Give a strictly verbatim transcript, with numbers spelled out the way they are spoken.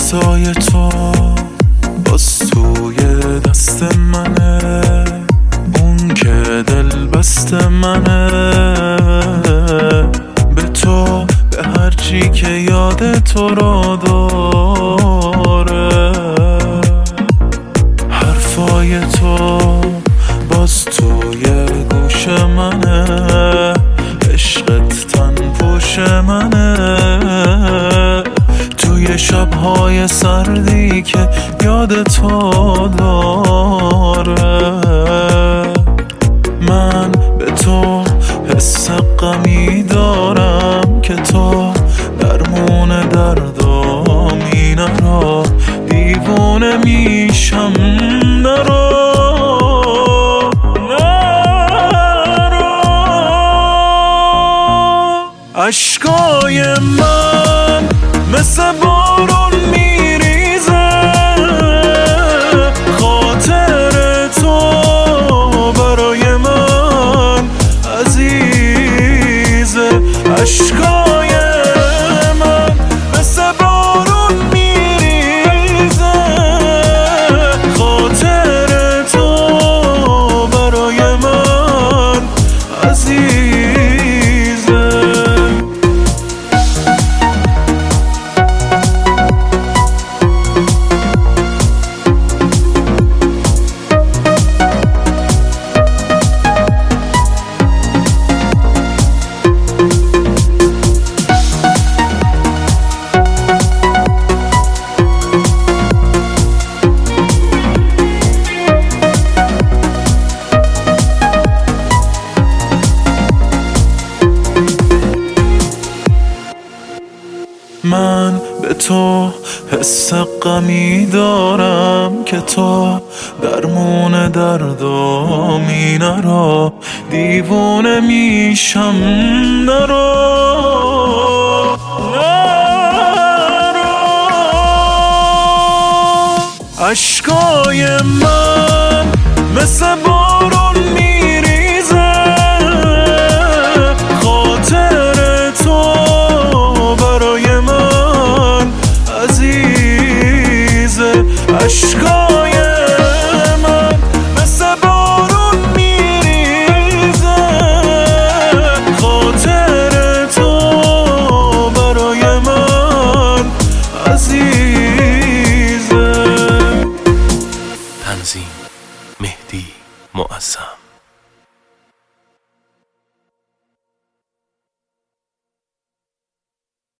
عکسای تو باز توی دست منه، اون که دل بست منه. به تو به هرچی که یاد تو رو داره، حرفای تو باز توی گوش منه، عشقت تن پوش منه. توی شبهای سردی که یاد تو داره، من به تو حس غمی دارم که تو درمون دردم اینه، دیوونه میشم نرو نرو. عشقای من مثل بارون میریزه، خاطر تو برای من عزیزه. عشقای من مثل بارون میریزه، خاطر تو برای من عزیزه. من به تو حس غمی دارم که تو درمون دردم اینه، دیوونه میشم نرو نرو. عشقای من مثل بارون میریزه، خاطر تو برای من عزیزه. عشقای من مثل بارون میریزه، خاطر تو برای من عزیزه. تنظیم مهدی معظم.